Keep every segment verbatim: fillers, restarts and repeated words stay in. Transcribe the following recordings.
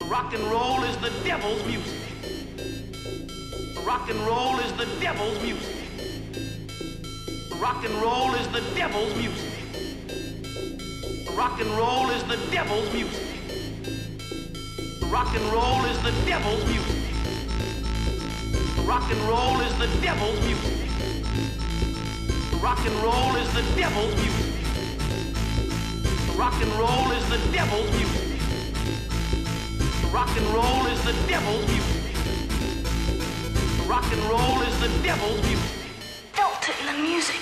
Rock and roll is the devil's music. Rock and roll is the devil's music. Rock and roll is the devil's music. Rock and roll is the devil's music. Rock and roll is the devil's music. Rock and roll is the devil's music. Rock and roll is the devil's music. Rock and roll is the devil's music. Rock and roll is the devil's music. Rock and roll is the devil's music. Felt it in the music.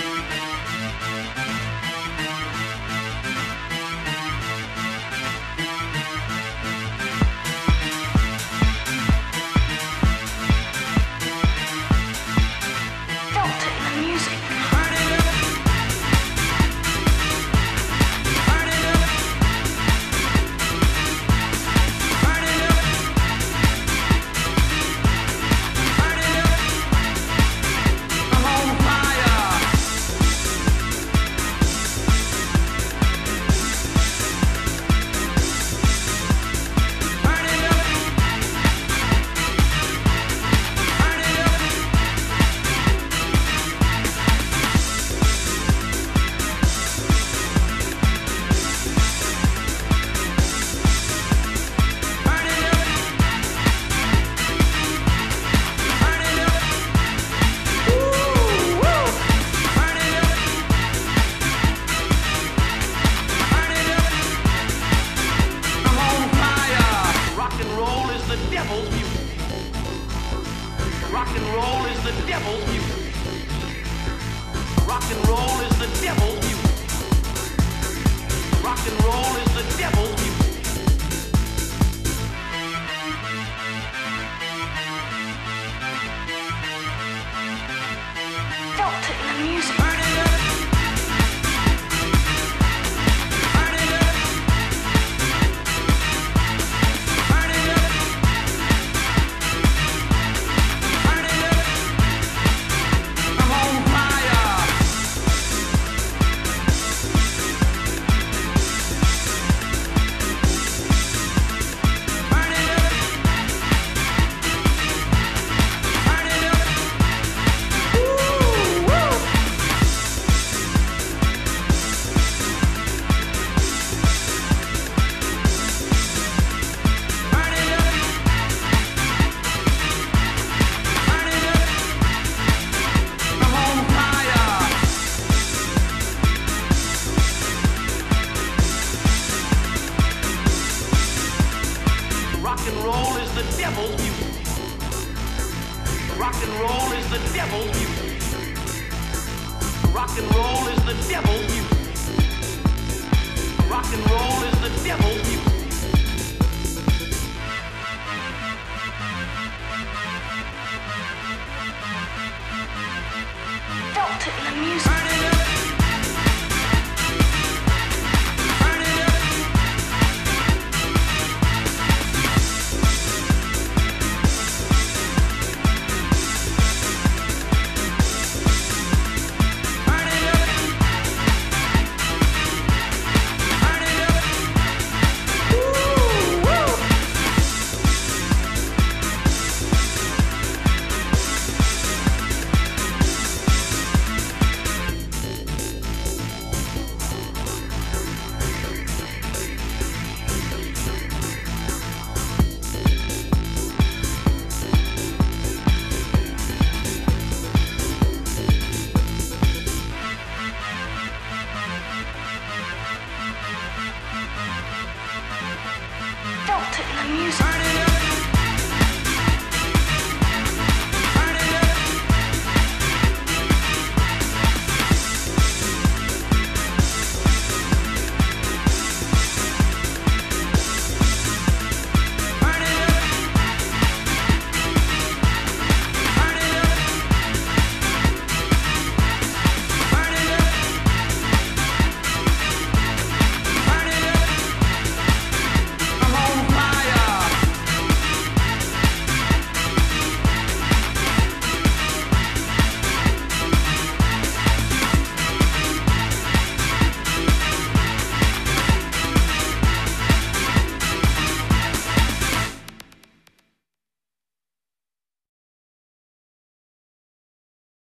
Rock and roll is the devil's music. Rock and roll is the devil's music. Rock and roll is the devil's music. Felt it in the music. Rock and roll is the devil's music. Rock and roll is the devil's music. Rock and roll is the devil's music. Rock and roll is the devil's music. Felt it in the music. Felt it in the music.